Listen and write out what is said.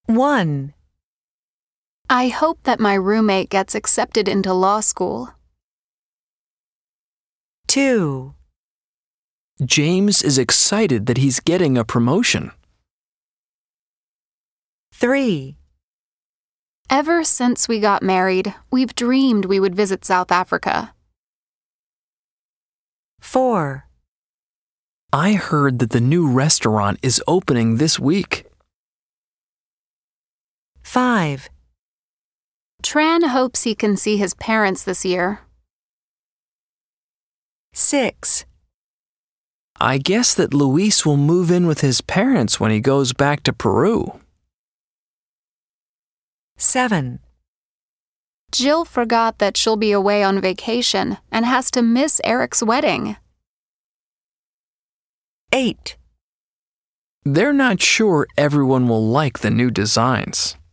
1. I hope that my roommate gets accepted into law school. 2. James is excited that he's getting a promotion. 3. Ever since we got married, we've dreamed we would visit South Africa. 4. I heard that the new restaurant is opening this week. 5. Tran hopes he can see his parents this year. 6. I guess that Luis will move in with his parents when he goes back to Peru. 7. Jill forgot that she'll be away on vacation and has to miss Eric's wedding. 8. They're not sure everyone will like the new designs.